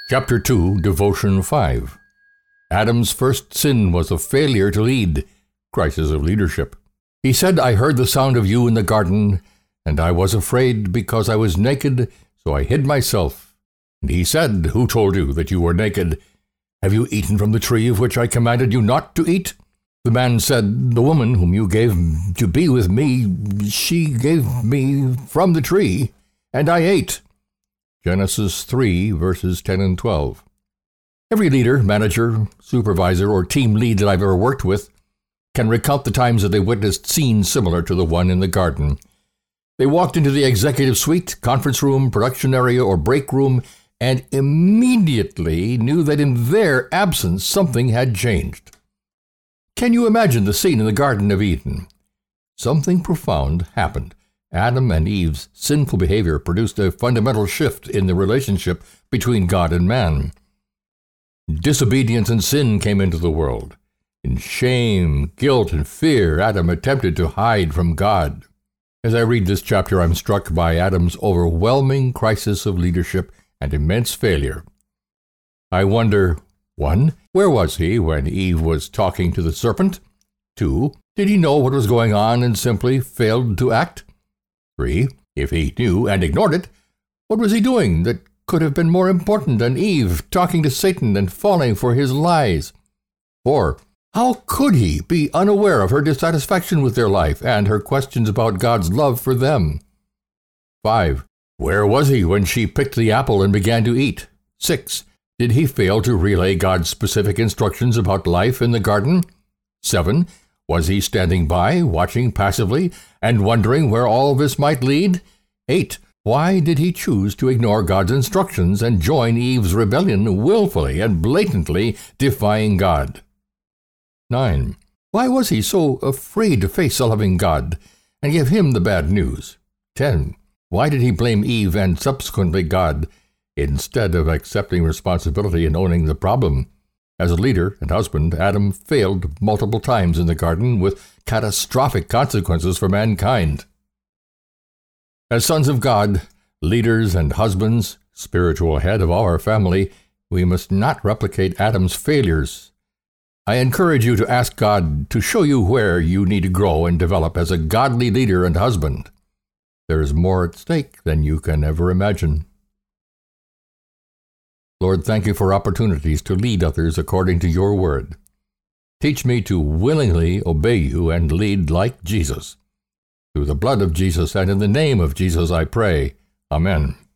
Chapter 2, Devotion 5. Adam's first sin was a failure to lead. Crisis of leadership. He said, I heard the sound of you in the garden, and I was afraid because I was naked, so I hid myself. And he said, Who told you that you were naked? Have you eaten from the tree of which I commanded you not to eat? The man said, The woman whom you gave to be with me, she gave me from the tree, and I ate. Genesis 3, verses 10 and 12. Every leader, manager, supervisor, or team lead that I've ever worked with can recount the times that they witnessed scenes similar to the one in the garden. They walked into the executive suite, conference room, production area, or break room, and immediately knew that in their absence something had changed. Can you imagine the scene in the Garden of Eden? Something profound happened. Adam and Eve's sinful behavior produced a fundamental shift in the relationship between God and man. Disobedience and sin came into the world. In shame, guilt, and fear, Adam attempted to hide from God. As I read this chapter, I'm struck by Adam's overwhelming crisis of leadership and immense failure. I wonder, 1. Where was he when Eve was talking to the serpent? 2. Did he know what was going on and simply failed to act? 3. If he knew and ignored it, what was he doing that could have been more important than Eve talking to Satan and falling for his lies? 4. How could he be unaware of her dissatisfaction with their life and her questions about God's love for them? 5. Where was he when she picked the apple and began to eat? 6. Did he fail to relay God's specific instructions about life in the garden? 7. Was he standing by, watching passively, and wondering where all this might lead? 8. Why did he choose to ignore God's instructions and join Eve's rebellion, willfully and blatantly defying God? 9. Why was he so afraid to face a loving God and give him the bad news? 10. Why did he blame Eve and subsequently God, instead of accepting responsibility and owning the problem? As a leader and husband, Adam failed multiple times in the garden with catastrophic consequences for mankind. As sons of God, leaders and husbands, spiritual head of our family, we must not replicate Adam's failures. I encourage you to ask God to show you where you need to grow and develop as a godly leader and husband. There is more at stake than you can ever imagine. Lord, thank you for opportunities to lead others according to your word. Teach me to willingly obey you and lead like Jesus. Through the blood of Jesus and in the name of Jesus I pray. Amen.